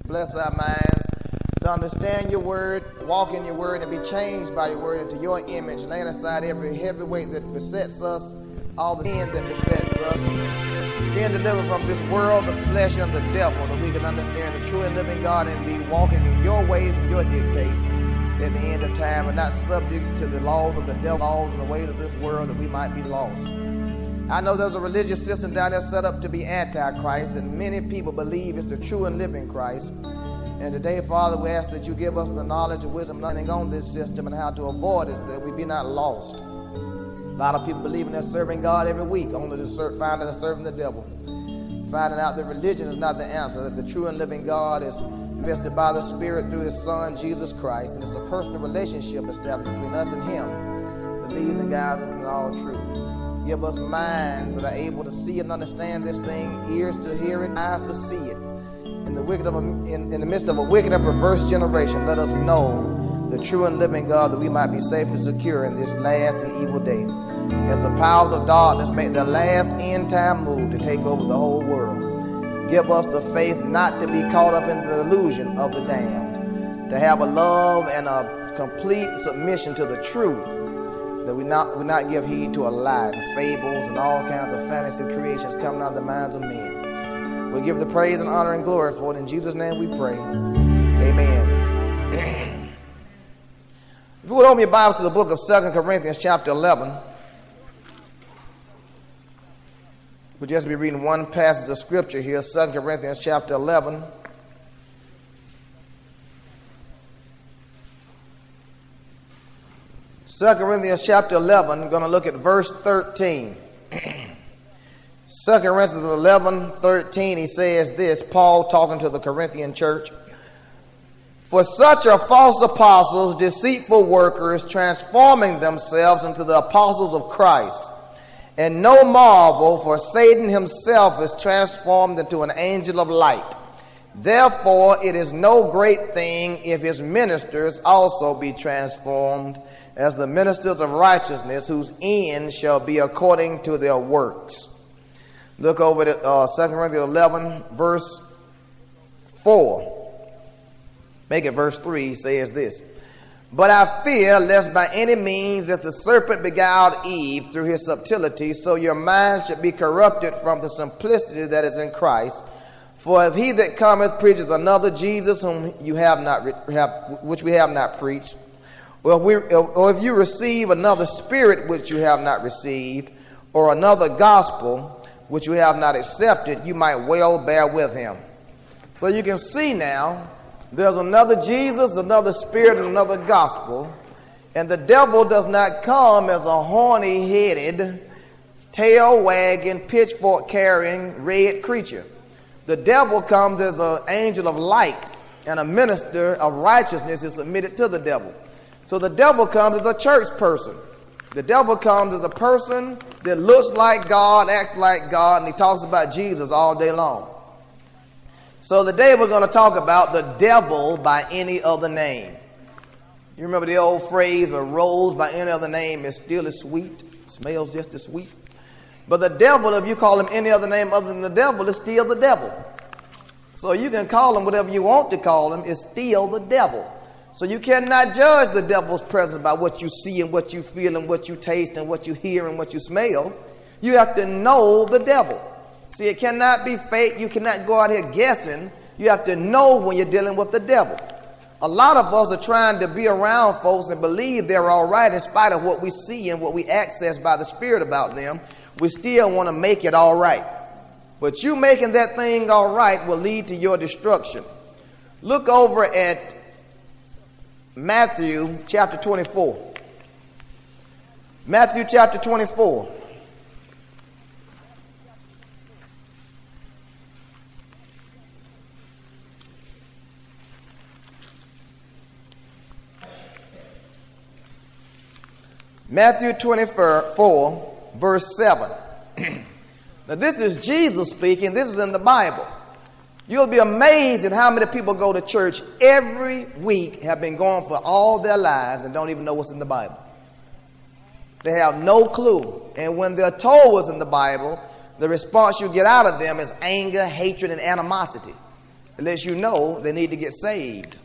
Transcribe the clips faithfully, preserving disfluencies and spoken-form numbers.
Bless our minds to understand your word, walk in your word, and be changed by your word into your image, laying aside every heavy weight that besets us, all the sin that besets us, being delivered from this world, the flesh, and the devil, that we can understand the true and living God and be walking in your ways and your dictates at the end of time, and not subject to the laws of the devil, laws and the ways of this world, that we might be lost. I know there's a religious system down there set up to be antichrist, that many people believe is the true and living Christ. And today, Father, we ask that you give us the knowledge and wisdom learning on this system and how to avoid it, that we be not lost. A lot of people believing they're serving God every week, only to serve, finding they're serving the devil. Finding out that religion is not the answer, that the true and living God is invested by the Spirit through his Son, Jesus Christ, and it's a personal relationship established between us and him that leads and guides us in all truth. Give us minds that are able to see and understand this thing, ears to hear it, eyes to see it. In the wicked of a, in, in the midst of a wicked and perverse generation, let us know the true and living God, that we might be safe and secure in this last and evil day. As the powers of darkness make their last end time move to take over the whole world, give us the faith not to be caught up in the illusion of the damned, to have a love and a complete submission to the truth, that we not, we not give heed to a lie and fables and all kinds of fantasy creations coming out of the minds of men. We give the praise and honor and glory for it. In Jesus' name we pray. Amen. If you would open your Bibles to the book of Second Corinthians chapter eleven, we'll just be reading one passage of scripture here, Second Corinthians chapter eleven. Second Corinthians chapter eleven, we're going to look at verse thirteen. Second Corinthians eleven, thirteen, he says this, Paul talking to the Corinthian church. For such are false apostles, deceitful workers, transforming themselves into the apostles of Christ. And no marvel, for Satan himself is transformed into an angel of light. Therefore, it is no great thing if his ministers also be transformed as the ministers of righteousness, whose end shall be according to their works. Look over at uh, Second Corinthians eleven, verse four. Make it verse three. He says this. But I fear lest by any means, as the serpent beguiled Eve through his subtlety, so your minds should be corrupted from the simplicity that is in Christ. For if he that cometh preaches another Jesus, whom you have not have, which we have not preached, or if, we, or if you receive another spirit which you have not received, or another gospel which you have not accepted, you might well bear with him. So you can see now, there's another Jesus, another spirit, and another gospel. And the devil does not come as a horny-headed, tail-wagging, pitchfork-carrying, red creature. The devil comes as an angel of light, and a minister of righteousness is submitted to the devil. So the devil comes as a church person. The devil comes as a person that looks like God, acts like God, and he talks about Jesus all day long. So today we're going to talk about the devil by any other name. You remember the old phrase, a rose by any other name is still as sweet, smells just as sweet. But the devil, if you call him any other name other than the devil, is still the devil. So you can call him whatever you want to call him, it's still the devil. So you cannot judge the devil's presence by what you see and what you feel and what you taste and what you hear and what you smell. You have to know the devil. See, it cannot be fake. You cannot go out here guessing. You have to know when you're dealing with the devil. A lot of us are trying to be around folks and believe they're all right in spite of what we see and what we access by the Spirit about them. We still want to make it all right. But you making that thing all right will lead to your destruction. Look over at Matthew chapter twenty-four. Matthew chapter twenty-four. Matthew twenty-four, verse seven. Now this is Jesus speaking. This is in the Bible. You'll be amazed at how many people go to church every week, have been going for all their lives, and don't even know what's in the Bible. They have no clue. And when they're told what's in the Bible, the response you get out of them is anger, hatred, and animosity. It lets you know they need to get saved.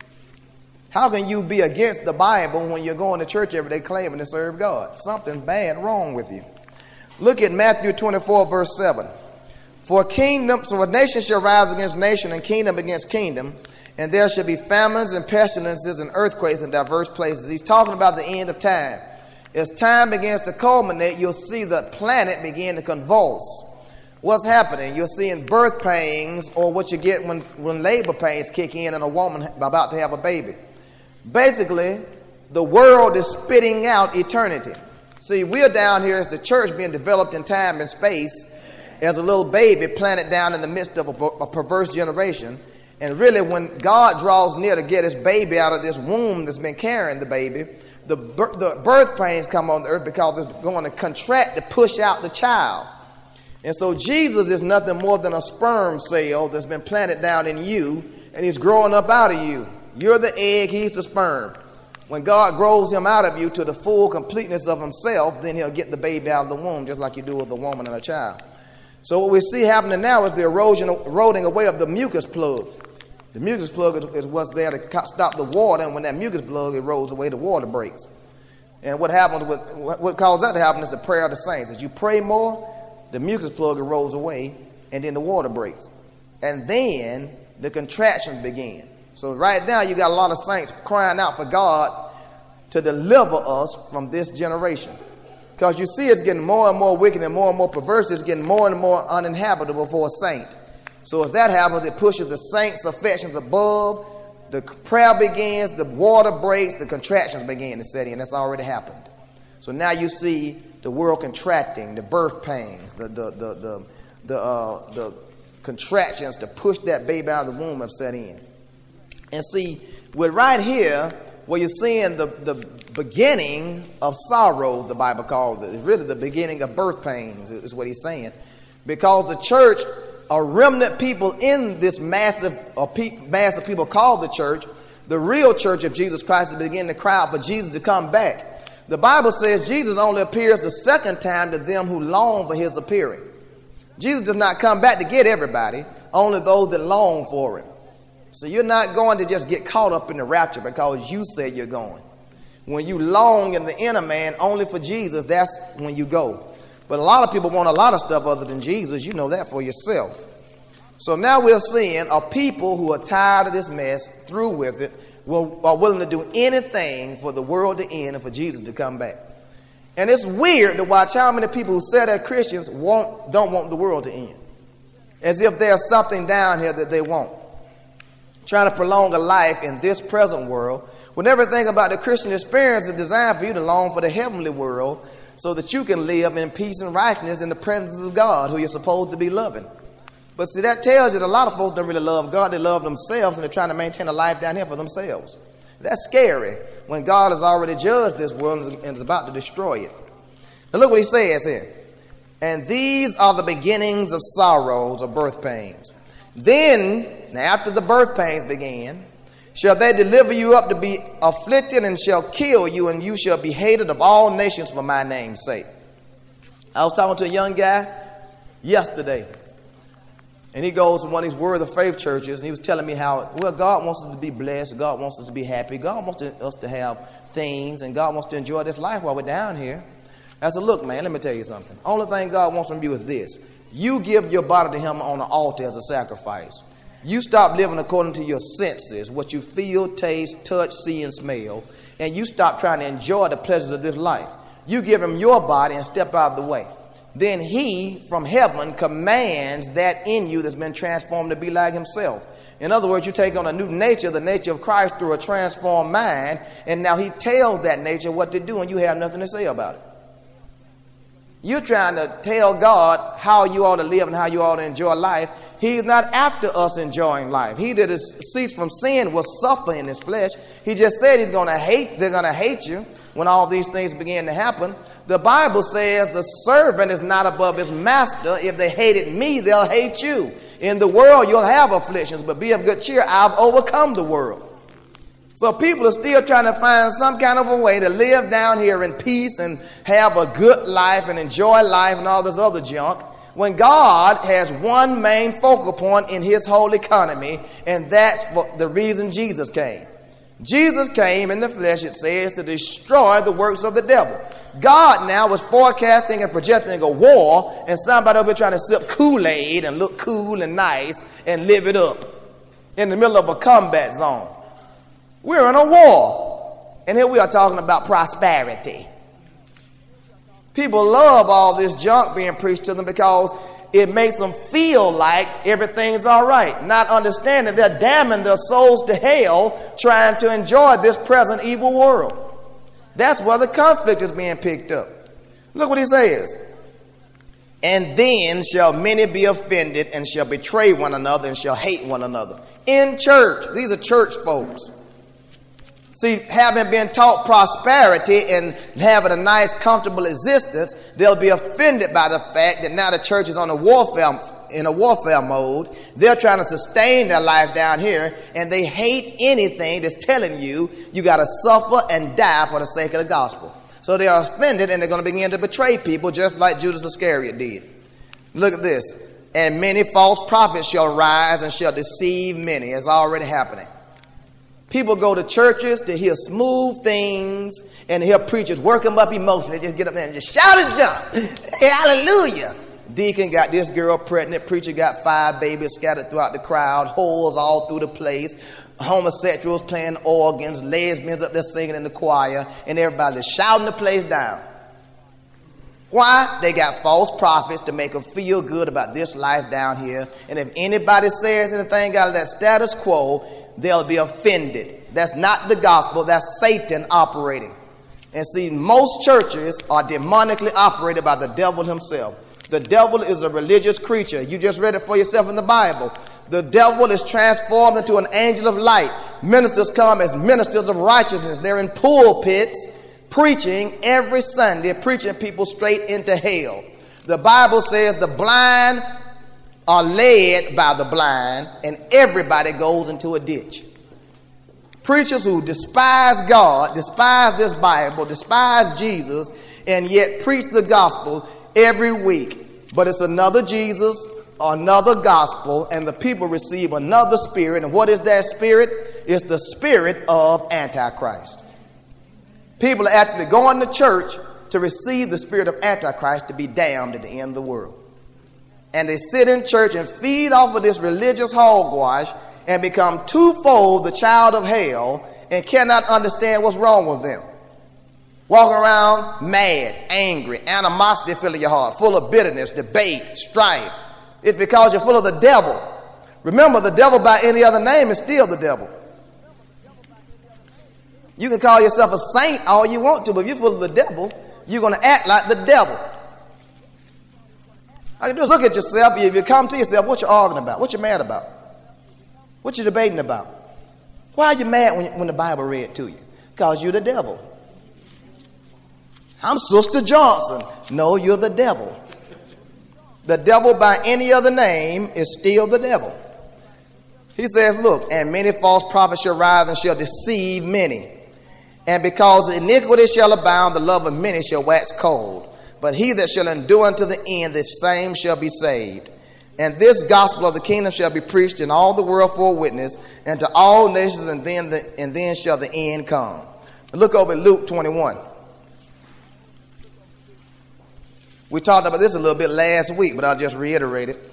How can you be against the Bible when you're going to church every day claiming to serve God? Something's bad wrong with you. Look at Matthew twenty-four, verse seven. For a kingdom, so a nation shall rise against nation and kingdom against kingdom, and there shall be famines and pestilences and earthquakes in diverse places. He's talking about the end of time. As time begins to culminate, you'll see the planet begin to convulse. What's happening? You're seeing birth pains, or what you get when, when labor pains kick in and a woman about to have a baby. Basically, the world is spitting out eternity. See, we're down here as the church being developed in time and space as a little baby planted down in the midst of a, a perverse generation. And really, when God draws near to get his baby out of this womb that's been carrying the baby, the, the birth pains come on the earth because it's going to contract to push out the child. And so Jesus is nothing more than a sperm cell that's been planted down in you, and he's growing up out of you. You're the egg, he's the sperm. When God grows him out of you to the full completeness of himself, then he'll get the baby out of the womb, just like you do with a woman and a child. So what we see happening now is the erosion, eroding away of the mucus plug. The mucus plug is, is what's there to stop the water, and when that mucus plug erodes away, the water breaks. And what happens with what, what causes that to happen is the prayer of the saints. As you pray more, the mucus plug erodes away, and then the water breaks. And then the contractions begin. So right now you got a lot of saints crying out for God to deliver us from this generation. Because you see it's getting more and more wicked and more and more perverse. It's getting more and more uninhabitable for a saint. So as that happens, it pushes the saints' affections above. The prayer begins, the water breaks, the contractions begin to set in. That's already happened. So now you see the world contracting, the birth pains, the the the the the, uh, the contractions to push that baby out of the womb have set in. And see, we're right here where you're seeing the, the beginning of sorrow, the Bible calls it. It's really the beginning of birth pains, is what he's saying. Because the church, a remnant people in this massive, a pe- mass of people called the church, the real church of Jesus Christ, is beginning to cry out for Jesus to come back. The Bible says Jesus only appears the second time to them who long for his appearing. Jesus does not come back to get everybody, only those that long for him. So you're not going to just get caught up in the rapture because you say you're going. When you long in the inner man only for Jesus, that's when you go. But a lot of people want a lot of stuff other than Jesus. You know that for yourself. So now we're seeing a people who are tired of this mess, through with it, will, are willing to do anything for the world to end and for Jesus to come back. And it's weird to watch how many people who say they're Christians want, don't want the world to end. As if there's something down here that they want. Trying to prolong a life in this present world, when everything about the Christian experience is designed for you to long for the heavenly world so that you can live in peace and righteousness in the presence of God, who you're supposed to be loving. But see, that tells you that a lot of folks don't really love God. They love themselves, and they're trying to maintain a life down here for themselves. That's scary when God has already judged this world and is about to destroy it. Now look what he says here. And these are the beginnings of sorrows or birth pains. Then, after the birth pains began, shall they deliver you up to be afflicted, and shall kill you, and you shall be hated of all nations for my name's sake. I was talking to a young guy yesterday, and he goes to one of these Word of Faith churches, and he was telling me how, well, God wants us to be blessed, God wants us to be happy, God wants us to have things, and God wants to enjoy this life while we're down here. I said, look, man, let me tell you something. Only thing God wants from you is this. You give your body to him on the altar as a sacrifice. You stop living according to your senses, what you feel, taste, touch, see, and smell, and you stop trying to enjoy the pleasures of this life. You give him your body and step out of the way. Then he, from heaven, commands that in you that's been transformed to be like himself. In other words, you take on a new nature, the nature of Christ, through a transformed mind, and now he tells that nature what to do, and you have nothing to say about it. You're trying to tell God how you ought to live and how you ought to enjoy life. He's not after us enjoying life. He that is ceased from sin will suffer in his flesh. He just said he's going to hate, they're going to hate you when all these things begin to happen. The Bible says the servant is not above his master. If they hated me, they'll hate you. In the world, you'll have afflictions, but be of good cheer. I've overcome the world. So people are still trying to find some kind of a way to live down here in peace and have a good life and enjoy life and all this other junk. when God has one main focal point in his whole economy, and that's for the reason Jesus came. Jesus came in the flesh, it says, to destroy the works of the devil. God now was forecasting and projecting a war, and somebody over here trying to sip Kool-Aid and look cool and nice and live it up in the middle of a combat zone. We're in a war, and here we are talking about prosperity. People love all this junk being preached to them because it makes them feel like everything's all right, not understanding they're damning their souls to hell trying to enjoy this present evil world. That's where the conflict is being picked up. Look what he says. And then shall many be offended and shall betray one another and shall hate one another. In church, these are church folks. See, having been taught prosperity and having a nice, comfortable existence, they'll be offended by the fact that now the church is on a warfare, in a warfare mode. They're trying to sustain their life down here, and they hate anything that's telling you you got to suffer and die for the sake of the gospel. So they are offended, and they're going to begin to betray people just like Judas Iscariot did. Look at this. And many false prophets shall rise and shall deceive many. It's already happening. People go to churches to hear smooth things and hear preachers work them up emotionally. They just get up there and just shout and jump. Hey, hallelujah. Deacon got this girl pregnant. Preacher got five babies scattered throughout the crowd. Holes all through the place. Homosexuals playing organs. Lesbians up there singing in the choir. And everybody just shouting the place down. Why? They got false prophets to make them feel good about this life down here. And if anybody says anything out of that status quo, they'll be offended. That's not the gospel. That's Satan operating. And see, most churches are demonically operated by the devil himself. The devil is a religious creature. You just read it for yourself in the Bible. The devil is transformed into an angel of light. Ministers come as ministers of righteousness. They're in pulpits preaching every Sunday, preaching people straight into hell. The Bible says the blind are led by the blind, and everybody goes into a ditch. Preachers who despise God, despise this Bible, despise Jesus, and yet preach the gospel every week. But it's another Jesus, another gospel, and the people receive another spirit. And what is that spirit? It's the spirit of Antichrist. People are actually going to church to receive the spirit of Antichrist to be damned at the end of the world. And they sit in church and feed off of this religious hogwash and become twofold the child of hell and cannot understand what's wrong with them. Walking around mad, angry, animosity filling your heart, full of bitterness, debate, strife. It's because you're full of the devil. Remember, the devil by any other name is still the devil. You can call yourself a saint all you want to, but if you're full of the devil, you're going to act like the devil. All you do is look at yourself. If you come to yourself, what you arguing about? What you mad about? What you debating about? Why are you mad when, when the Bible read to you? Because you're the devil. I'm Sister Johnson. No, you're the devil. The devil by any other name is still the devil. He says, look, and many false prophets shall rise and shall deceive many. And because iniquity shall abound, the love of many shall wax cold. But he that shall endure unto the end, the same shall be saved. And this gospel of the kingdom shall be preached in all the world for a witness, and to all nations, and then the, and then shall the end come. Look over at Luke twenty-one. We talked about this a little bit last week, but I'll just reiterate it.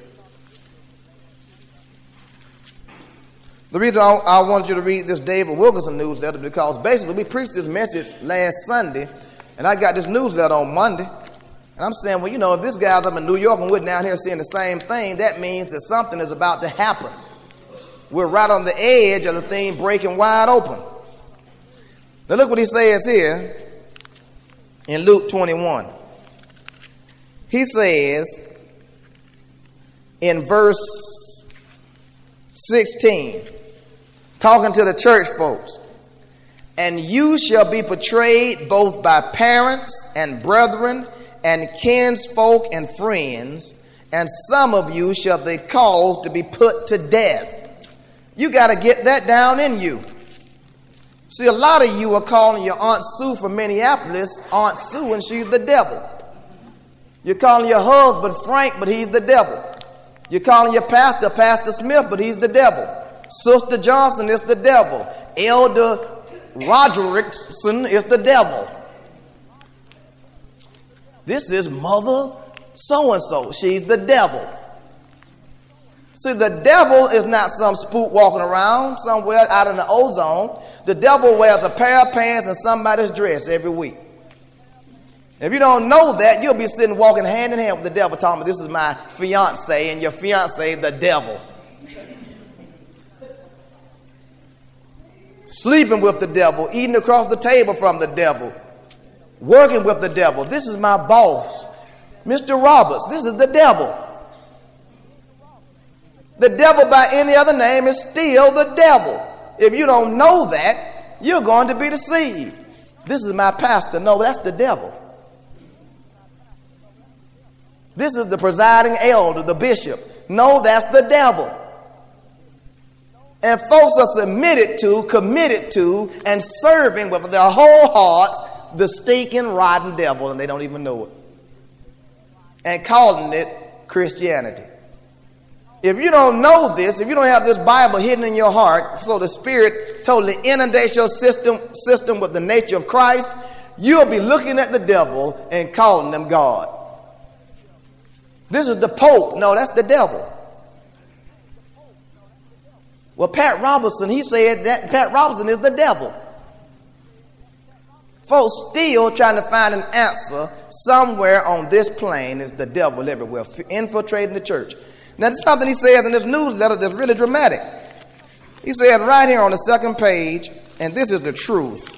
The reason I, I wanted you to read this David Wilkerson newsletter because basically we preached this message last Sunday, and I got this newsletter on Monday. And I'm saying, well, you know, if this guy's up in New York and we're down here seeing the same thing, that means that something is about to happen. We're right on the edge of the thing breaking wide open. Now look what he says here in Luke twenty-one. He says in verse sixteen, talking to the church folks, and you shall be betrayed both by parents and brethren and kinsfolk and friends, and some of you shall they cause to be put to death. You got to get that down in you. See, a lot of you are calling your Aunt Sue from Minneapolis Aunt Sue, and she's the devil. You're calling your husband Frank, but he's the devil. You're calling your pastor Pastor Smith, but he's the devil. Sister Johnson is the devil. Elder Roderickson is the devil. This is Mother so-and-so. She's the devil. See, the devil is not some spook walking around somewhere out in the ozone. The devil wears a pair of pants and somebody's dress every week. If you don't know that, you'll be sitting walking hand in hand with the devil talking, this is my fiance, and your fiance the devil. Sleeping with the devil, eating across the table from the devil, working with the devil. This is my boss, Mister Roberts. This is the devil. The devil by any other name is still the devil. If you don't know that, you're going to be deceived. This is my pastor. No, that's the devil. This is the presiding elder, the bishop. No, that's the devil. And folks are submitted to, committed to, and serving with their whole hearts the stinking, rotten devil, and they don't even know it. And calling it Christianity. If you don't know this, if you don't have this Bible hidden in your heart, so the Spirit totally inundates your system, system with the nature of Christ, you'll be looking at the devil and calling them God. This is the Pope. No, that's the devil. Well, Pat Robertson, he said that Pat Robertson is the devil. Folks still trying to find an answer somewhere on this plane is the devil everywhere, infiltrating the church. Now, there's something he says in this newsletter that's really dramatic. He said right here on the second page, and this is the truth.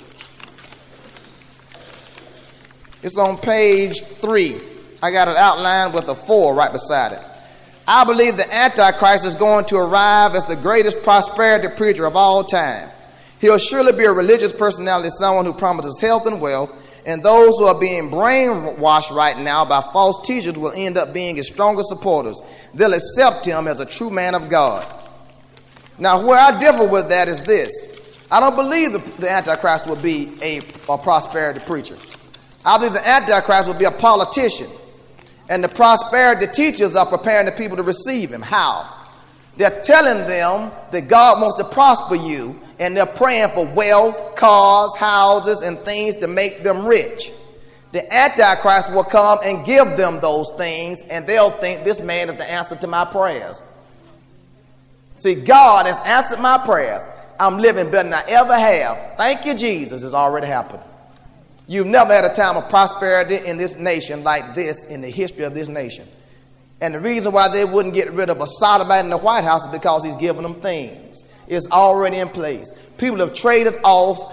It's on page three. I got it outlined with a four right beside it. I believe the Antichrist is going to arrive as the greatest prosperity preacher of all time. He'll surely be a religious personality, someone who promises health and wealth, and those who are being brainwashed right now by false teachers will end up being his strongest supporters. They'll accept him as a true man of God. Now, where I differ with that is this. I don't believe the, the Antichrist will be a, a prosperity preacher. I believe the Antichrist will be a politician. And the prosperity teachers are preparing the people to receive him. How? They're telling them that God wants to prosper you, and they're praying for wealth, cars, houses, and things to make them rich. The Antichrist will come and give them those things, and they'll think this man is the answer to my prayers. See, God has answered my prayers. I'm living better than I ever have. Thank you, Jesus. It's already happened. You've never had a time of prosperity in this nation like this in the history of this nation. And the reason why they wouldn't get rid of a sodomite in the White House is because he's giving them things. It's already in place. People have traded off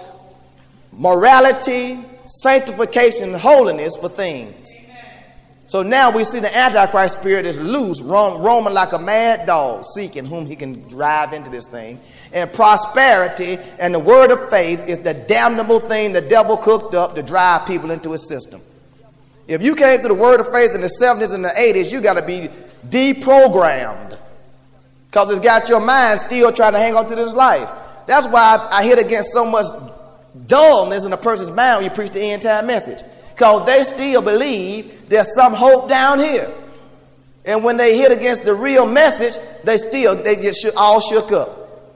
morality, sanctification, and holiness for things. So now we see the Antichrist spirit is loose, roam, roaming like a mad dog, seeking whom he can drive into this thing. And prosperity and the word of faith is the damnable thing the devil cooked up to drive people into his system. If you came to the word of faith in the seventies and the eighties, you got to be deprogrammed, because it's got your mind still trying to hang on to this life. That's why I, I hit against so much dullness in a person's mind when you preach the end time message, because they still believe there's some hope down here. And when they hit against the real message, they still they get shook, all shook up.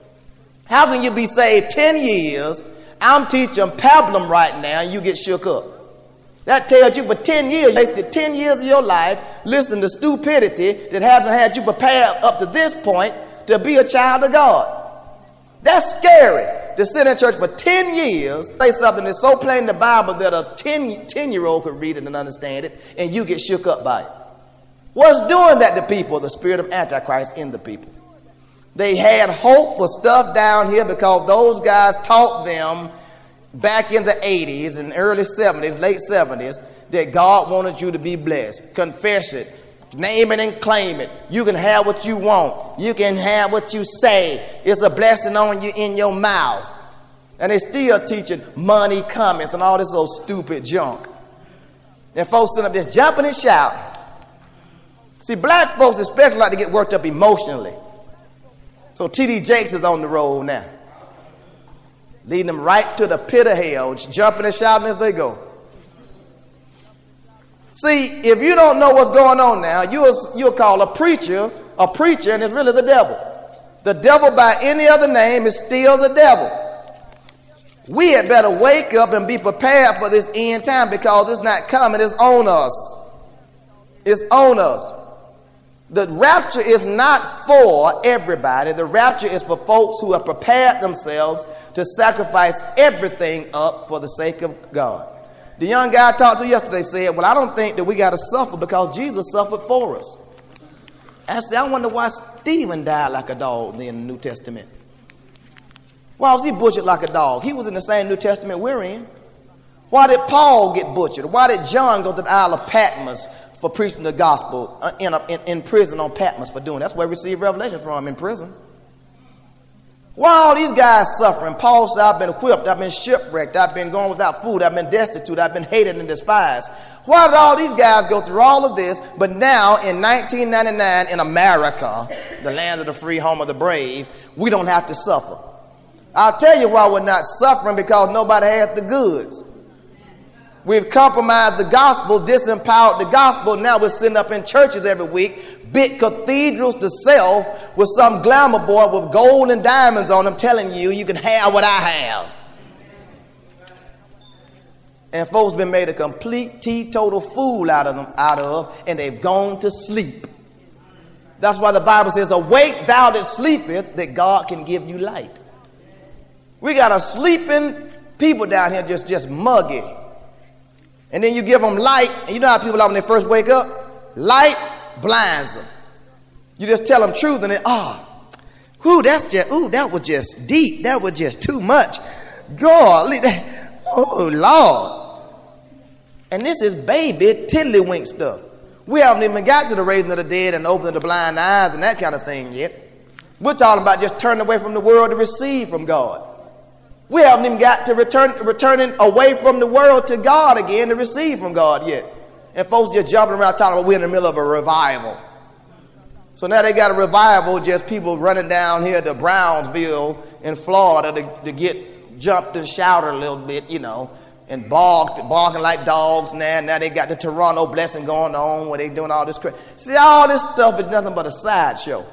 How can you be saved ten years? I'm teaching pablum right now, and you get shook up. That tells you for ten years, you wasted ten years of your life listening to stupidity that hasn't had you prepared up to this point to be a child of God. That's scary to sit in church for ten years, say something that's so plain in the Bible that a ten-year-old could read it and understand it, and you get shook up by it. What's doing that to people? The spirit of Antichrist in the people. They had hope for stuff down here because those guys taught them back in the eighties and early seventies, late seventies, that God wanted you to be blessed. Confess it. Name it and claim it. You can have what you want. You can have what you say. It's a blessing on you in your mouth. And they still teaching money cometh and all this old stupid junk. And folks sitting up there jumping and shouting. See, black folks especially like to get worked up emotionally. So T D Jakes is on the road now, leading them right to the pit of hell, jumping and shouting as they go. See, if you don't know what's going on now, you'll, you'll call a preacher a preacher, and it's really the devil. The devil by any other name is still the devil. We had better wake up and be prepared for this end time, because it's not coming, it's on us. It's on us. The rapture is not for everybody. The rapture is for folks who have prepared themselves to sacrifice everything up for the sake of God. The young guy I talked to yesterday said, well, I don't think that we got to suffer because Jesus suffered for us. I said, I wonder why Stephen died like a dog in the New Testament. Why was he butchered like a dog? He was in the same New Testament we're in. Why did Paul get butchered? Why did John go to the Isle of Patmos for preaching the gospel in, a, in, in prison on Patmos for doing it? That's where we receive revelation from, in prison. Why are all these guys suffering? Paul said, I've been whipped, I've been shipwrecked, I've been going without food, I've been destitute, I've been hated and despised. Why did all these guys go through all of this, but now in nineteen ninety-nine in America, the land of the free, home of the brave, we don't have to suffer? I'll tell you why we're not suffering: because nobody has the goods. We've compromised the gospel, disempowered the gospel. Now we're sitting up in churches every week, big cathedrals to self, with some glamour boy with gold and diamonds on them telling you you can have what I have. And folks been made a complete teetotal fool out of them, out of, and they've gone to sleep. That's why the Bible says, awake thou that sleepeth, that God can give you light. We got a sleeping people down here just, just muggy. And then you give them light, and you know how people are when they first wake up? Light blinds them. You just tell them truth, and then, ah, oh, whoo, that's just, ooh, that was just deep. That was just too much. God, that, oh, Lord. And this is baby tiddlywink stuff. We haven't even got to the raising of the dead and opening the blind eyes and that kind of thing yet. We're talking about just turning away from the world to receive from God. We haven't even got to return, returning away from the world to God again to receive from God yet. And folks just jumping around talking about we're in the middle of a revival. So now they got a revival, just people running down here to Brownsville in Florida to, to get jumped and shouted a little bit, you know, and barked, barking like dogs now. Now they got the Toronto blessing going on where they doing all this crap. See, all this stuff is nothing but a sideshow.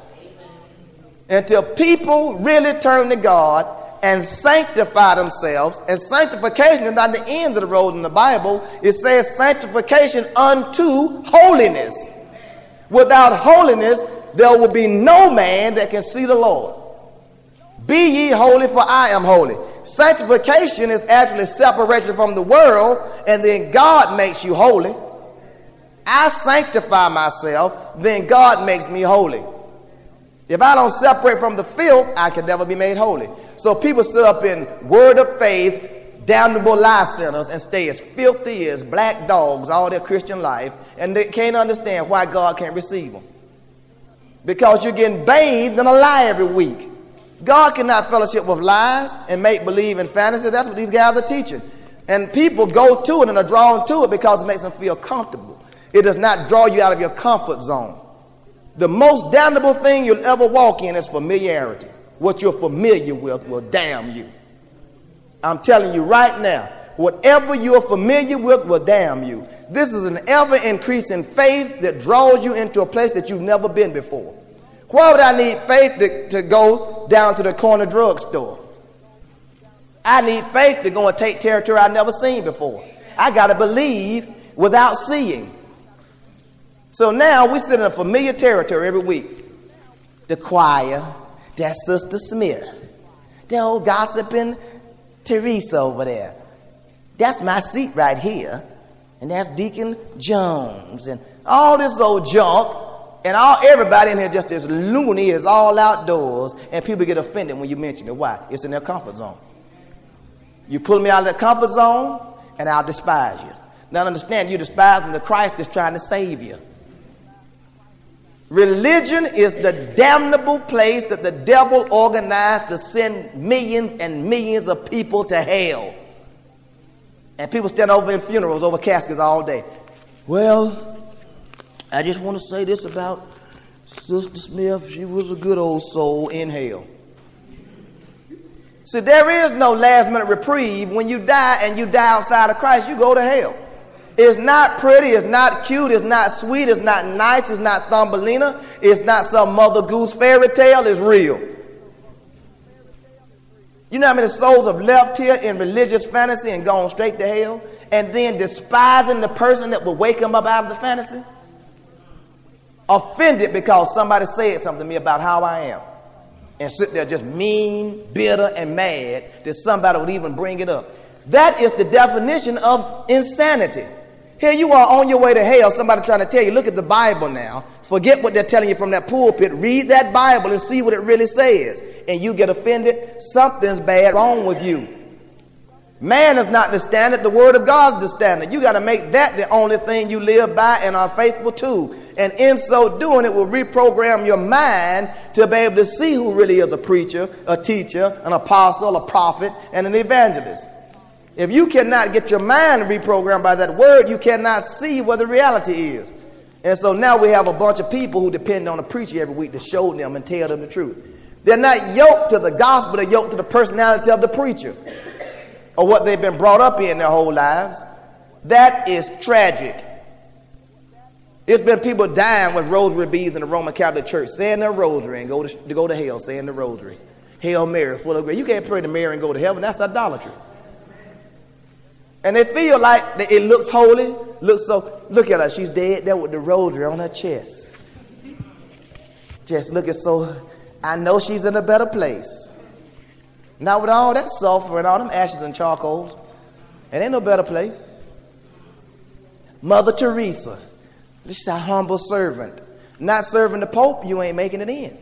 Until people really turn to God and sanctify themselves. And sanctification is not the end of the road in the Bible. It says sanctification unto holiness. Without holiness, there will be no man that can see the Lord. Be ye holy, for I am holy. Sanctification is actually separation from the world, and then God makes you holy. I sanctify myself, then God makes me holy. If I don't separate from the filth, I can never be made holy. So people sit up in word of faith, damnable lie centers, and stay as filthy as black dogs all their Christian life, and they can't understand why God can't receive them. Because you're getting bathed in a lie every week. God cannot fellowship with lies and make believe in fantasy. That's what these guys are teaching. And people go to it and are drawn to it because it makes them feel comfortable. It does not draw you out of your comfort zone. The most damnable thing you'll ever walk in is familiarity. What you're familiar with will damn you. I'm telling you right now, whatever you're familiar with will damn you. This is an ever-increasing faith that draws you into a place that you've never been before. Why would I need faith to, to go down to the corner drugstore? I need faith to go and take territory I've never seen before. I got to believe without seeing. So now we sit in a familiar territory every week. The choir, that's Sister Smith. The old gossiping Teresa over there. That's my seat right here. And that's Deacon Jones. And all this old junk. And all everybody in here just as loony is all outdoors. And people get offended when you mention it. Why? It's in their comfort zone. You pull me out of that comfort zone, and I'll despise you. Now understand, you're despising the Christ that's trying to save you. Religion is the damnable place that the devil organized to send millions and millions of people to hell. And people stand over in funerals, over caskets all day. Well, I just want to say this about Sister Smith. She was a good old soul in hell. See, there is no last minute reprieve. When you die and you die outside of Christ, you go to hell. It's not pretty, it's not cute, it's not sweet, it's not nice, it's not Thumbelina, it's not some Mother Goose fairy tale, it's real. You know how many souls have left here in religious fantasy and gone straight to hell, and then despising the person that would wake them up out of the fantasy? Offended because somebody said something to me about how I am, and sit there just mean, bitter, and mad that somebody would even bring it up. That is the definition of insanity. Here you are on your way to hell, somebody trying to tell you, look at the Bible now. Forget what they're telling you from that pulpit. Read that Bible and see what it really says. And you get offended. Something's bad wrong with you. Man is not the standard. The Word of God is the standard. You got to make that the only thing you live by and are faithful to. And in so doing, it will reprogram your mind to be able to see who really is a preacher, a teacher, an apostle, a prophet, and an evangelist. If you cannot get your mind reprogrammed by that word, you cannot see what the reality is. And so now we have a bunch of people who depend on a preacher every week to show them and tell them the truth. They're not yoked to the gospel, they're yoked to the personality of the preacher or what they've been brought up in their whole lives. That is tragic. There's been people dying with rosary beads in the Roman Catholic Church, saying their rosary and go to, to go to hell, saying the rosary. Hail Mary, full of grace. You can't pray to Mary and go to heaven. That's idolatry. And they feel like it looks holy, looks so, look at her, she's dead there with the rosary on her chest. Just looking so, I know she's in a better place. Now with all that sulfur and all them ashes and charcoals, it ain't no better place. Mother Teresa, this is a humble servant. Not serving the Pope, you ain't making it in.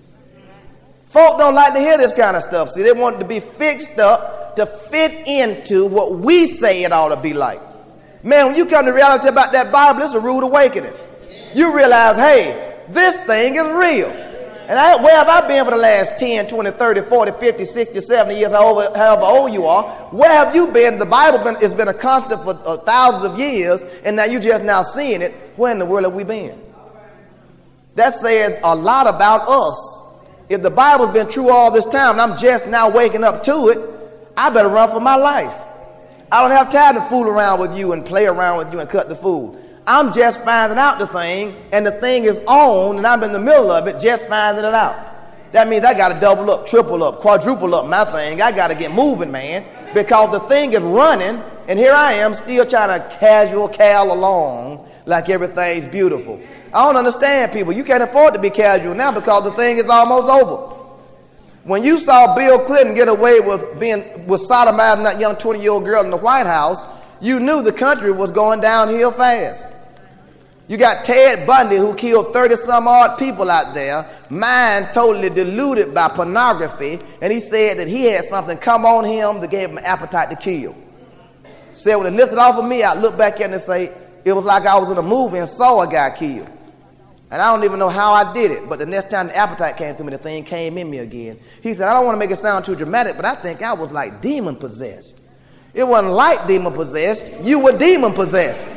Folk don't like to hear this kind of stuff. See, they want it to be fixed up to fit into what we say it ought to be like. Man, when you come to reality about that Bible, it's a rude awakening. You realize, hey, this thing is real. And I, where have I been for the last ten, twenty, thirty, forty, fifty, sixty, seventy years, however, however old you are? Where have you been? The Bible been, has been a constant for uh, thousands of years, and now you just now seeing it. Where in the world have we been? That says a lot about us. If the Bible's been true all this time, and I'm just now waking up to it, I better run for my life. I don't have time to fool around with you and play around with you and cut the fool. I'm just finding out the thing, and the thing is on, and I'm in the middle of it just finding it out. That means I got to double up, triple up, quadruple up my thing. I got to get moving, man, because the thing is running, and here I am still trying to casual cal along like everything's beautiful. I don't understand people. You can't afford to be casual now because the thing is almost over. When you saw Bill Clinton get away with being with sodomizing that young twenty-year-old girl in the White House, you knew the country was going downhill fast. You got Ted Bundy, who killed thirty-some odd people out there, mind totally deluded by pornography, and he said that he had something come on him that gave him an appetite to kill. Said when it lifted off of me, I looked back in and say, it was like I was in a movie and saw a guy killed. And I don't even know how I did it, but the next time the appetite came to me, the thing came in me again. He said, I don't want to make it sound too dramatic, but I think I was like demon possessed. It wasn't like demon possessed. You were demon possessed.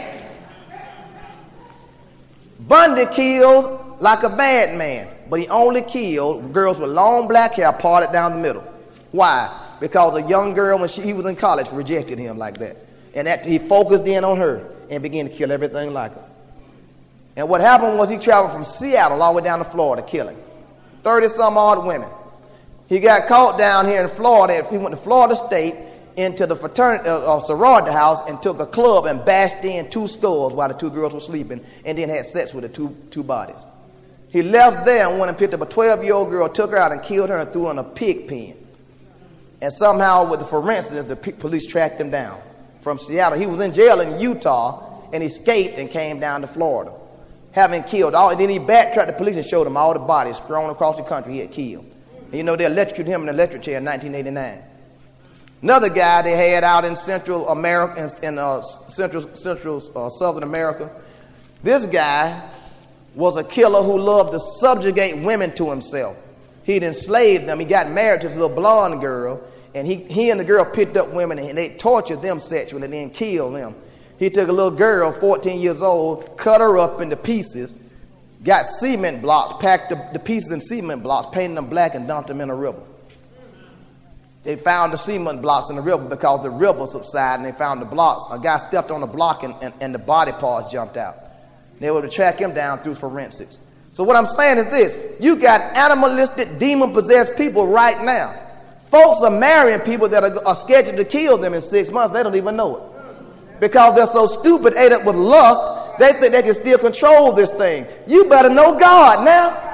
Bundy killed like a bad man, but he only killed girls with long black hair parted down the middle. Why? Because a young girl, when she, he was in college, rejected him like that. And that, he focused in on her and began to kill everything like her. And what happened was he traveled from Seattle all the way down to Florida killing thirty-some odd women. He got caught down here in Florida. He went to Florida State into the fraternity or uh, sorority house and took a club and bashed in two skulls while the two girls were sleeping, and then had sex with the two, two bodies. He left there and went and picked up a twelve-year-old girl, took her out and killed her and threw her in a pig pen. And somehow with the forensics, the police tracked him down from Seattle. He was in jail in Utah and escaped and came down to Florida, having killed all. And then he backtracked the police and showed them all the bodies strewn across the country he had killed. And you know, they electrocuted him in an electric chair in nineteen eighty-nine. Another guy they had out in Central America, in, in uh, Central, Central uh, Southern America. This guy was a killer who loved to subjugate women to himself. He'd enslaved them. He got married to this little blonde girl, and he, he and the girl picked up women, and they tortured them sexually and then killed them. He took a little girl, fourteen years old, cut her up into pieces, got cement blocks, packed the, the pieces in cement blocks, painted them black, and dumped them in a river. They found the cement blocks in the river because the river subsided, and they found the blocks. A guy stepped on the block and, and, and the body parts jumped out. They were able to track him down through forensics. So what I'm saying is this. You got animalistic, demon-possessed people right now. Folks are marrying people that are, are scheduled to kill them in six months. They don't even know it. Because they're so stupid, ate up with lust, they think they can still control this thing. You better know God now.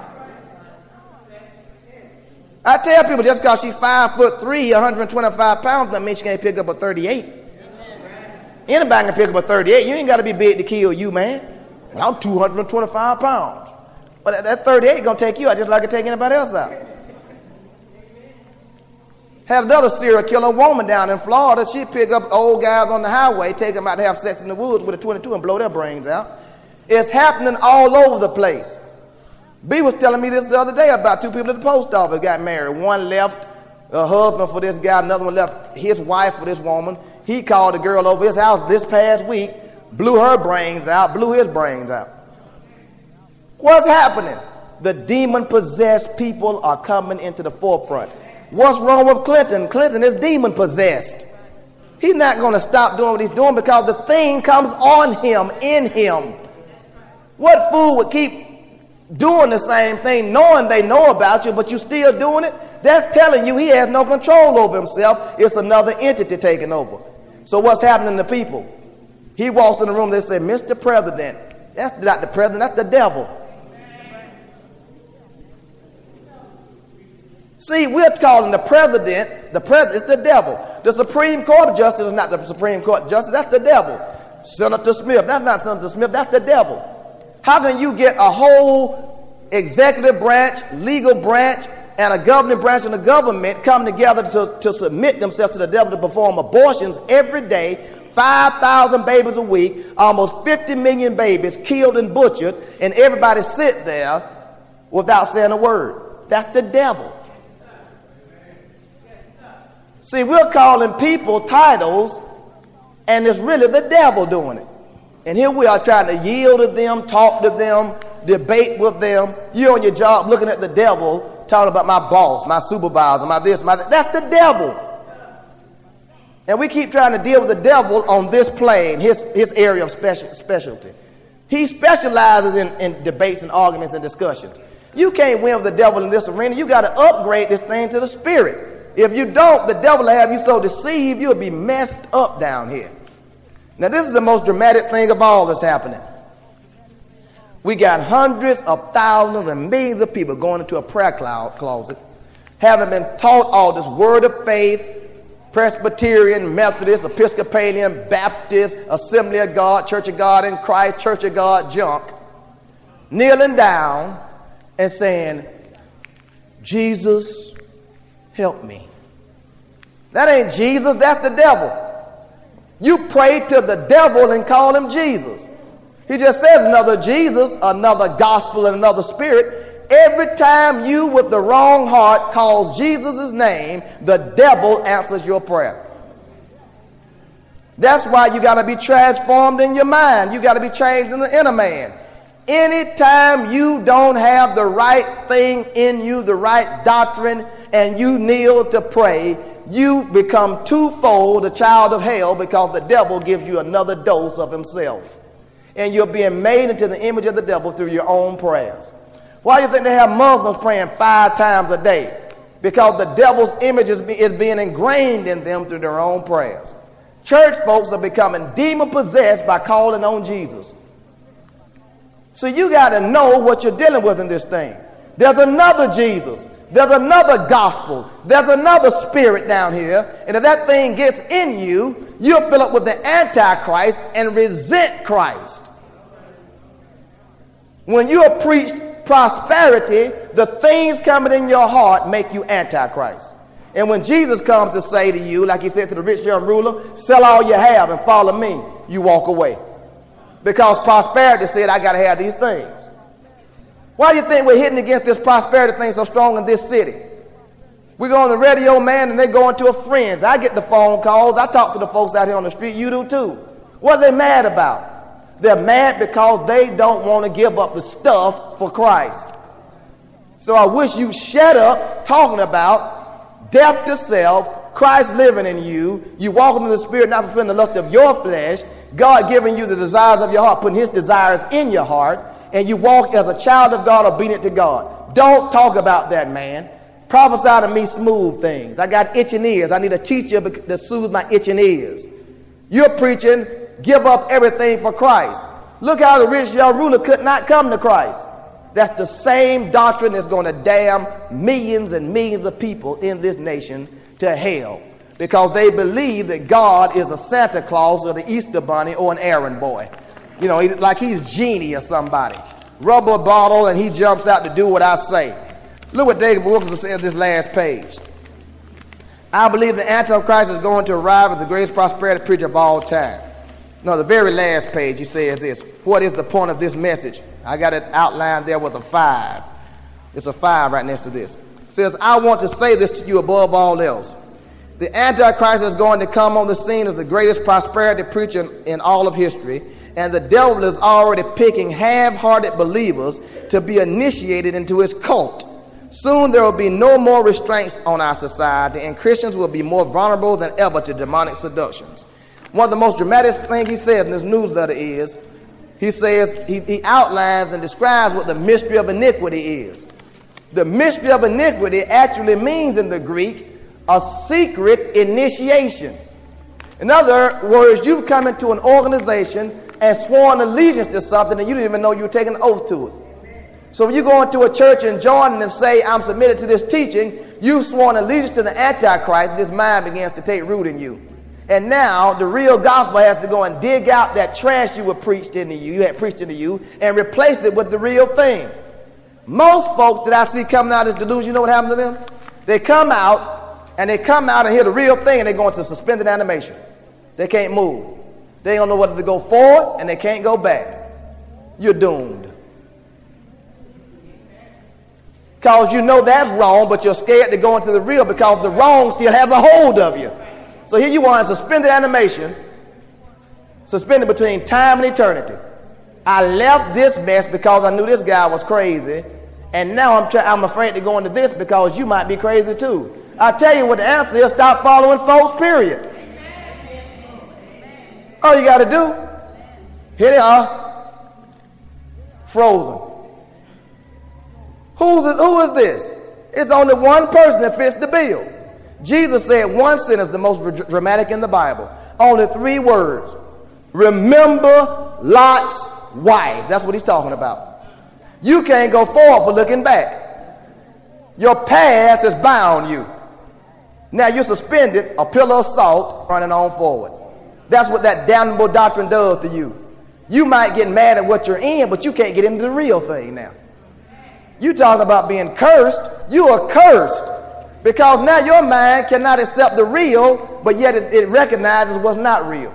I tell people just because she's five foot three, one hundred twenty-five pounds, doesn't mean she can't pick up a thirty-eight. Anybody can pick up a thirty-eight. You ain't got to be big to kill you, man. And I'm two hundred twenty-five pounds. But that thirty-eight going to take you out just like it take anybody else out. Had another serial killer woman down in Florida. She'd pick up old guys on the highway, take them out to have sex in the woods with a twenty-two and blow their brains out. It's happening all over the place. B was telling me this the other day about two people at the post office got married. One left a husband for this guy, another one left his wife for this woman. He called the girl over his house this past week, blew her brains out, blew his brains out. What's happening? The demon-possessed people are coming into the forefront. What's wrong with Clinton? Clinton is demon-possessed. He's not going to stop doing what he's doing because the thing comes on him, in him. What fool would keep doing the same thing, knowing they know about you, but you still doing it? That's telling you he has no control over himself. It's another entity taking over. So what's happening to people? He walks in the room, they say, Mister President. That's not the president, that's the devil. See, we're calling the president, the president is the devil. The Supreme Court Justice is not the Supreme Court Justice, that's the devil. Senator Smith, that's not Senator Smith, that's the devil. How can you get a whole executive branch, legal branch, and a governing branch of the government come together to, to submit themselves to the devil to perform abortions every day, five thousand babies a week, almost fifty million babies killed and butchered, and everybody sit there without saying a word? That's the devil. See, we're calling people titles, and it's really the devil doing it. And here we are trying to yield to them, talk to them, debate with them. You're on your job looking at the devil, talking about my boss, my supervisor, my this, my that. That's the devil. And we keep trying to deal with the devil on this plane, his, his area of special, specialty. He specializes in, in debates and arguments and discussions. You can't win with the devil in this arena. You got to upgrade this thing to the spirit. If you don't, the devil will have you so deceived, you'll be messed up down here. Now, this is the most dramatic thing of all that's happening. We got hundreds of thousands and millions of people going into a prayer closet, having been taught all this word of faith, Presbyterian, Methodist, Episcopalian, Baptist, Assembly of God, Church of God in Christ, Church of God junk, kneeling down and saying, Jesus, help me. That ain't Jesus, that's the devil. You pray to the devil and call him Jesus. He just says another Jesus, another gospel, and another spirit. Every time you with the wrong heart calls Jesus' name, the devil answers your prayer. That's why you got to be transformed in your mind. You got to be changed in the inner man. Anytime you don't have the right thing in you, the right doctrine, and you kneel to pray, you become twofold a child of hell because the devil gives you another dose of himself. And you're being made into the image of the devil through your own prayers. Why do you think they have Muslims praying five times a day? Because the devil's image is, is being ingrained in them through their own prayers. Church folks are becoming demon-possessed by calling on Jesus. So you got to know what you're dealing with in this thing. There's another Jesus. There's another gospel. There's another spirit down here. And if that thing gets in you, you'll fill up with the Antichrist and resent Christ. When you are preached prosperity, the things coming in your heart make you Antichrist. And when Jesus comes to say to you, like he said to the rich young ruler, sell all you have and follow me, you walk away. Because prosperity said, I got to have these things. Why do you think we're hitting against this prosperity thing so strong in this city? We go on the radio, man, and they go into a friends. I get the phone calls. I talk to the folks out here on the street. You do too. What are they mad about? They're mad because they don't want to give up the stuff for Christ. So I wish you shut up talking about death to self, Christ living in you, you walking in the Spirit, not fulfilling the lust of your flesh, God giving you the desires of your heart, putting his desires in your heart, and you walk as a child of God, obedient to God. Don't talk about that, man. Prophesy to me smooth things. I got itching ears. I need a teacher to soothe my itching ears. You're preaching, give up everything for Christ. Look how the rich young ruler could not come to Christ. That's the same doctrine that's going to damn millions and millions of people in this nation to hell, because they believe that God is a Santa Claus or the Easter Bunny or an errand boy. You know, like he's Genie or somebody. Rubber bottle, and he jumps out to do what I say. Look what David Wilkerson says this last page. I believe the Antichrist is going to arrive as the greatest prosperity preacher of all time. No, the very last page he says this. What is the point of this message? I got it outlined there with a five. It's a five right next to this. It says, I want to say this to you above all else. The Antichrist is going to come on the scene as the greatest prosperity preacher in all of history, and the devil is already picking half-hearted believers to be initiated into his cult. Soon there will be no more restraints on our society, and Christians will be more vulnerable than ever to demonic seductions. One of the most dramatic things he said in this newsletter is, he says, he, he outlines and describes what the mystery of iniquity is. The mystery of iniquity actually means in the Greek, a secret initiation. In other words, you've come into an organization and sworn allegiance to something and you didn't even know you were taking an oath to it. So when you go into a church and join and say, I'm submitted to this teaching, you've sworn allegiance to the Antichrist. This mind begins to take root in you. And now the real gospel has to go and dig out that trash you were preached into you, you had preached into you, and replace it with the real thing. Most folks that I see coming out of this delusion, you know what happened to them? They come out, and they come out and hear the real thing, and they go into suspended animation. They can't move. They don't know whether to go forward, and they can't go back. You're doomed. Because you know that's wrong, but you're scared to go into the real because the wrong still has a hold of you. So here you are in suspended animation, suspended between time and eternity. I left this mess because I knew this guy was crazy, and now I'm, try- I'm afraid to go into this because you might be crazy too. I tell you what the answer is, stop following folks, period. All you got to do, here they are, frozen. Who's it, who is this? It's only one person that fits the bill. Jesus said one sentence, the most dramatic in the Bible. Only three words. Remember Lot's wife. That's what he's talking about. You can't go forward for looking back. Your past has bound you. Now you're suspended, a pillar of salt, running on forward. That's what that damnable doctrine does to you. You might get mad at what you're in, but you can't get into the real thing now. You talking about being cursed. You are cursed because now your mind cannot accept the real, but yet it, it recognizes what's not real.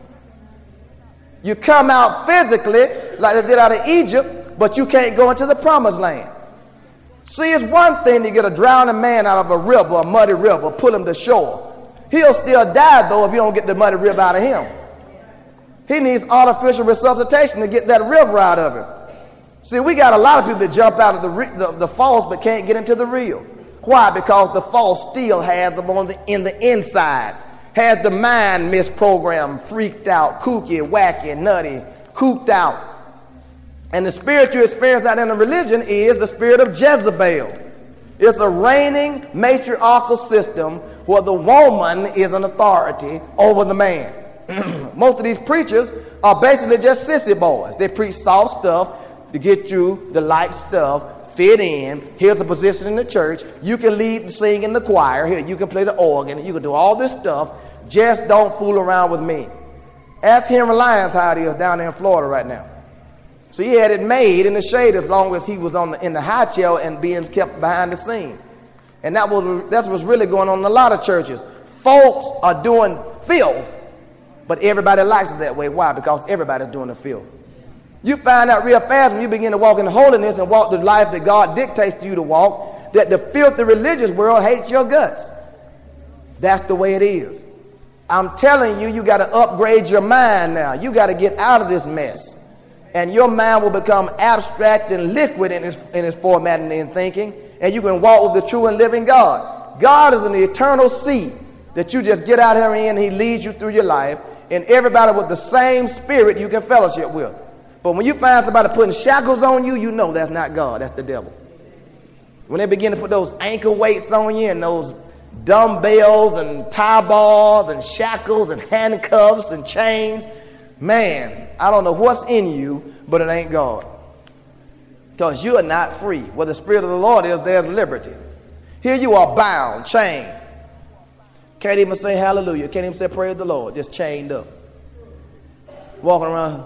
You come out physically like they did out of Egypt, but you can't go into the promised land. See, it's one thing to get a drowning man out of a river, a muddy river, pull him to shore. He'll still die, though, if you don't get the muddy river out of him. He needs artificial resuscitation to get that river out of him. See, we got a lot of people that jump out of the, re- the, the false but can't get into the real. Why? Because the false still has them on the, in the inside. Has the mind misprogrammed, freaked out, kooky, wacky, nutty, cooped out. And the spirit you experience out in the religion is the spirit of Jezebel. It's a reigning matriarchal system where the woman is an authority over the man. Most of these preachers are basically just sissy boys. They preach soft stuff to get you the light stuff, fit in. Here's a position in the church. You can lead and sing in the choir. Here, you can play the organ. You can do all this stuff. Just don't fool around with me. Ask Henry Lyons how it is down there in Florida right now. So he had it made in the shade as long as he was on the, in the high chair and being kept behind the scene. And that was that's what's really going on in a lot of churches. Folks are doing filth, but everybody likes it that way. Why? Because everybody's doing the filth. You find out real fast when you begin to walk in holiness and walk the life that God dictates to you to walk, that the filthy religious world hates your guts. That's the way it is. I'm telling you, you got to upgrade your mind now. You got to get out of this mess. And your mind will become abstract and liquid in its, in its formatting and thinking, and you can walk with the true and living God. God is an eternal seat that you just get out here in, and he leads you through your life, and everybody with the same spirit you can fellowship with. But when you find somebody putting shackles on you, you know that's not God, that's the devil. When they begin to put those ankle weights on you and those dumbbells and tie bars and shackles and handcuffs and chains, man, I don't know what's in you, but it ain't God. Because you are not free. Where the Spirit of the Lord is, there's liberty. Here you are bound, chained. Can't even say hallelujah. Can't even say praise the Lord. Just chained up. Walking around.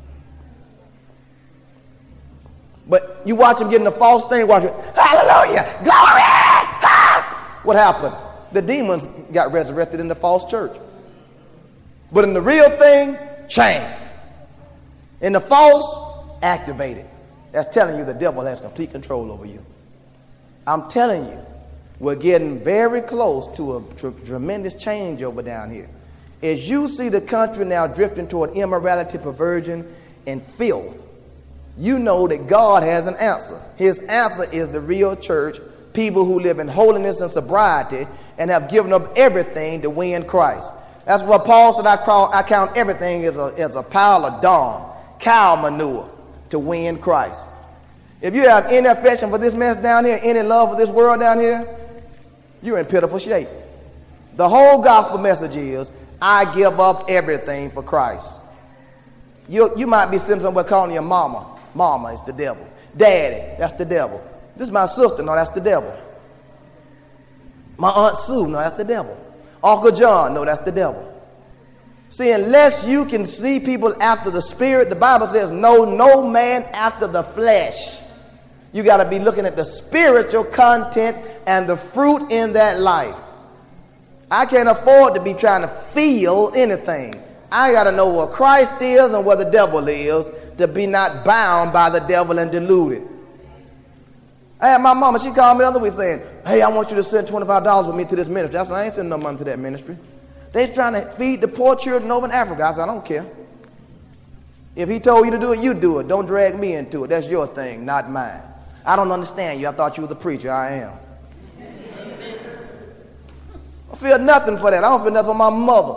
But you watch them getting the false thing. Watch it. Hallelujah. Glory. Ah! What happened? The demons got resurrected in the false church. But in the real thing, chained. In the false, activated. That's telling you the devil has complete control over you. I'm telling you, we're getting very close to a tr- tremendous changeover down here. As you see the country now drifting toward immorality, perversion, and filth, you know that God has an answer. His answer is the real church, people who live in holiness and sobriety and have given up everything to win Christ. That's what Paul said, I, call, I count everything as a, as a pile of dung, cow manure, to win Christ. If you have any affection for this mess down here, any love for this world down here, you're in pitiful shape. The whole gospel message is, I give up everything for Christ. You, you might be sitting somewhere calling your mama. Mama is the devil. Daddy, that's the devil. This is my sister. No, that's the devil. My Aunt Sue. No, that's the devil. Uncle John. No, that's the devil. See, unless you can see people after the spirit, the Bible says, no, no man after the flesh. You got to be looking at the spiritual content and the fruit in that life. I can't afford to be trying to feel anything. I got to know where Christ is and where the devil is to be not bound by the devil and deluded. I had my mama, she called me the other week saying, hey, I want you to send twenty-five dollars with me to this ministry. I said, I ain't sending no money to that ministry. They're trying to feed the poor children over in Africa. I said, I don't care. If he told you to do it, you do it. Don't drag me into it. That's your thing, not mine. I don't understand you. I thought you was a preacher. I am. I feel nothing for that. I don't feel nothing for my mother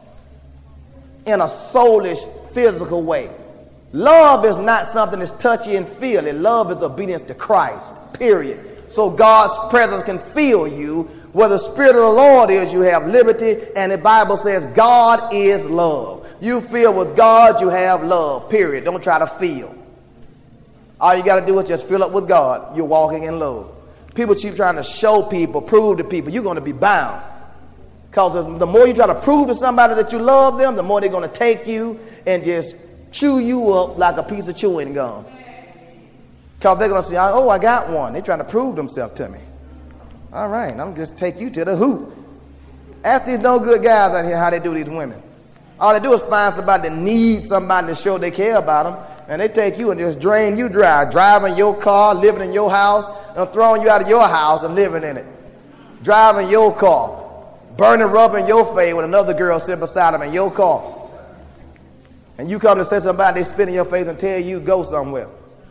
in a soulish, physical way. Love is not something that's touchy and feely. Love is obedience to Christ, period. So God's presence can fill you. Where the Spirit of the Lord is, you have liberty. And the Bible says God is love. You feel with God, you have love, period. Don't try to feel. All you got to do is just fill up with God. You're walking in love. People keep trying to show people, prove to people, you're going to be bound. Because the more you try to prove to somebody that you love them, the more they're going to take you and just chew you up like a piece of chewing gum. Because they're going to say, oh, I got one. They're trying to prove themselves to me. All right, I'm just take you to the hoop. Ask these no good guys out here how they do these women. All they do is find somebody that needs somebody to show they care about them. And they take you and just drain you dry. Driving your car, living in your house, and throwing you out of your house and living in it. Driving your car. Burning rubber in your face with another girl sitting beside them in your car. And you come to say somebody, they spit in your face and tell you go somewhere.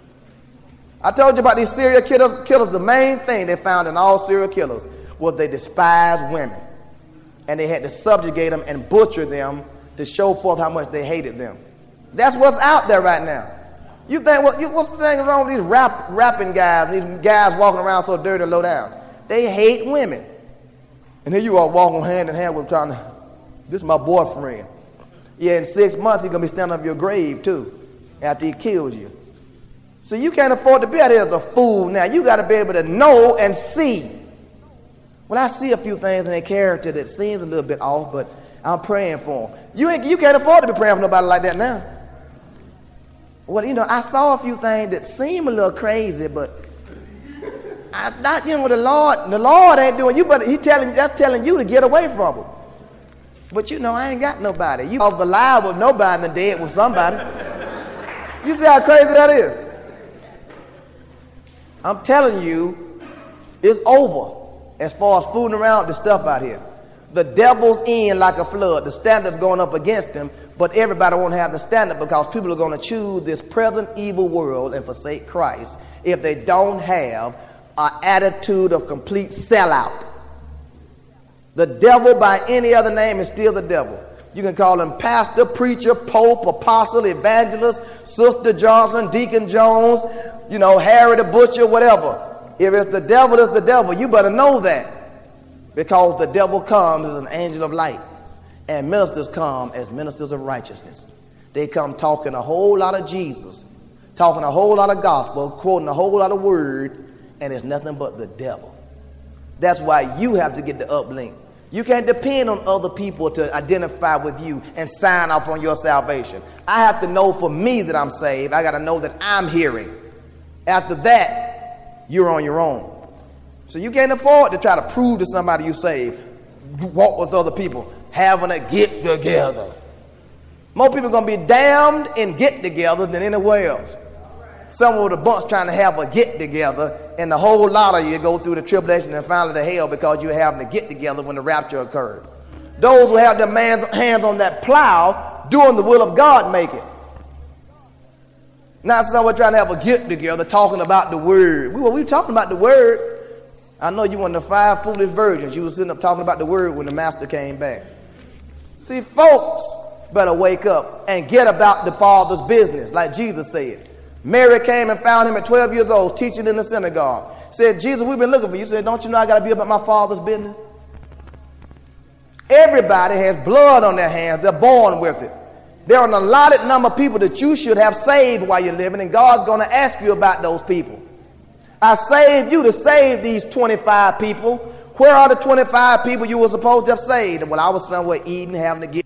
I told you about these serial killers. Killers, the main thing they found in all serial killers was they despised women. And they had to subjugate them and butcher them to show forth how much they hated them. That's what's out there right now. You think, what, you, what's the thing wrong with these rap, rapping guys, these guys walking around so dirty and low down? They hate women. And here you are walking hand in hand with trying to, this is my boyfriend. Yeah, in six months he's going to be standing up your grave too after he kills you. So you can't afford to be out here as a fool now. You got to be able to know and see. Well, I see a few things in their character that seems a little bit off, but I'm praying for them. You, ain't, you can't afford to be praying for nobody like that now. Well, you know, I saw a few things that seem a little crazy, but I not, you know, the Lord, the Lord ain't doing you, but He telling, that's telling you to get away from them. But you know, I ain't got nobody. You are alive with nobody and dead with somebody. You see how crazy that is? I'm telling you, it's over as far as fooling around with this stuff out here. The devil's in like a flood. The standard's going up against him, but everybody won't have the standard because people are going to choose this present evil world and forsake Christ if they don't have an attitude of complete sellout. The devil by any other name is still the devil. You can call him pastor, preacher, pope, apostle, evangelist, Sister Johnson, Deacon Jones, you know, Harry the Butcher, whatever. If it's the devil, it's the devil. You better know that, because the devil comes as an angel of light, and ministers come as ministers of righteousness. They come talking a whole lot of Jesus, talking a whole lot of gospel, quoting a whole lot of word, and it's nothing but the devil. That's why you have to get the uplink. You can't depend on other people to identify with you and sign off on your salvation. I have to know for me that I'm saved. I got to know that I'm hearing. After that, you're on your own. So you can't afford to try to prove to somebody you saved. Walk with other people, having a get together. More people are going to be damned in get together than anywhere else. Someone with a bunch trying to have a get together, and the whole lot of you go through the tribulation and finally to hell because you're having to get together when the rapture occurred. Those who have their hands on that plow doing the will of God make it. Not someone trying to have a get together talking about the word. We were, we were talking about the word. I know you one of the five foolish virgins. You were sitting up talking about the word when the master came back. See, folks better wake up and get about the Father's business, like Jesus said. Mary came and found him at twelve years old, teaching in the synagogue. Said, Jesus, we've been looking for you. Said, don't you know I got to be about my Father's business? Everybody has blood on their hands. They're born with it. There are an allotted number of people that you should have saved while you're living, and God's going to ask you about those people. I saved you to save these twenty-five people. Where are the twenty-five people you were supposed to have saved? Well, I was somewhere eating, having to get.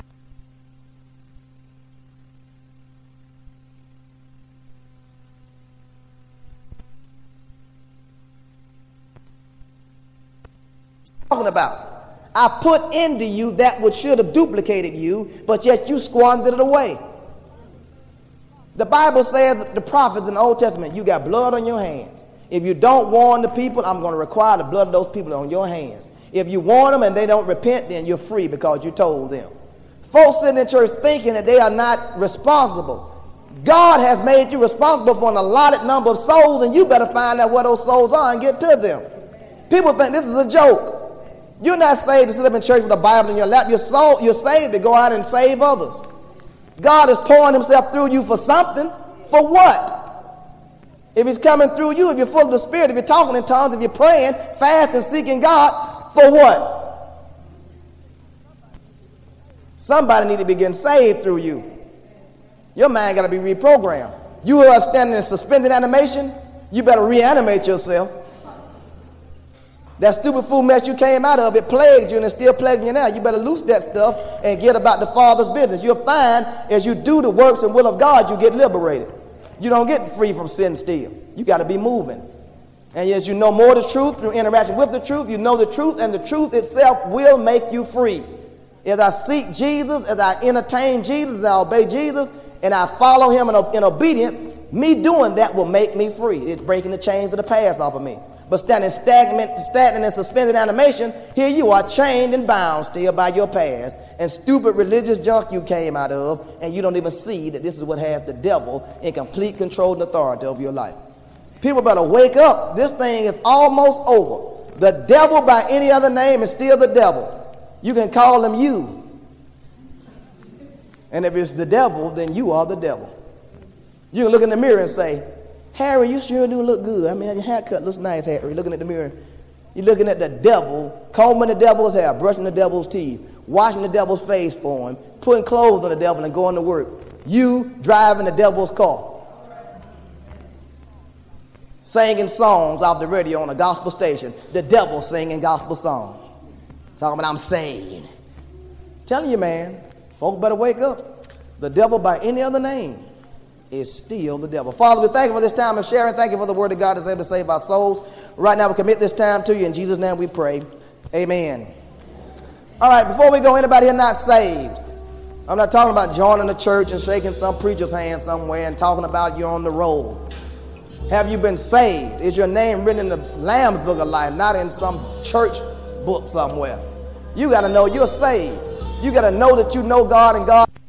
Talking about, I put into you that which should have duplicated you, but yet you squandered it away. The Bible says, the prophets in the Old Testament, you got blood on your hands. If you don't warn the people, I'm going to require the blood of those people on your hands. If you warn them and they don't repent, then you're free because you told them. Folks sitting in church thinking that they are not responsible. God has made you responsible for an allotted number of souls, and you better find out where those souls are and get to them. People think this is a joke. You're not saved to sit up in church with a Bible in your lap. You're, soul, you're saved to go out and save others. God is pouring himself through you for something. For what? If he's coming through you, if you're full of the Spirit, if you're talking in tongues, if you're praying, fasting, seeking God, for what? Somebody need to be getting saved through you. Your mind got to be reprogrammed. You who are standing in suspended animation, you better reanimate yourself. That stupid fool mess you came out of, it plagued you and it's still plaguing you now. You better loose that stuff and get about the Father's business. You'll find as you do the works and will of God, you get liberated. You don't get free from sin still. You got to be moving. And as you know more of the truth through interaction with the truth, you know the truth, and the truth itself will make you free. As I seek Jesus, as I entertain Jesus, as I obey Jesus, and I follow him in, in obedience, me doing that will make me free. It's breaking the chains of the past off of me. But standing stagnant, stagnant and suspended animation, here you are chained and bound still by your past and stupid religious junk you came out of, and you don't even see that this is what has the devil in complete control and authority over your life. People better wake up. This thing is almost over. The devil by any other name is still the devil. You can call him you. And if it's the devil, then you are the devil. You can look in the mirror and say, Harry, you sure do look good. I mean, your haircut looks nice, Harry. Looking at the mirror. You're looking at the devil, combing the devil's hair, brushing the devil's teeth, washing the devil's face for him, putting clothes on the devil and going to work. You driving the devil's car. Singing songs off the radio on a gospel station. The devil singing gospel songs. Talking about I'm saved. Telling you, man, folk better wake up. The devil by any other name is still the devil. Father, we thank you for this time of sharing. Thank you for the word of God that's able to save our souls. Right now we commit this time to you. In Jesus' name we pray. Amen. All right, before we go, anybody here not saved? I'm not talking about joining the church and shaking some preacher's hand somewhere and talking about you're on the roll. Have you been saved? Is your name written in the Lamb's Book of Life, not in some church book somewhere? You got to know you're saved. You got to know that you know God and God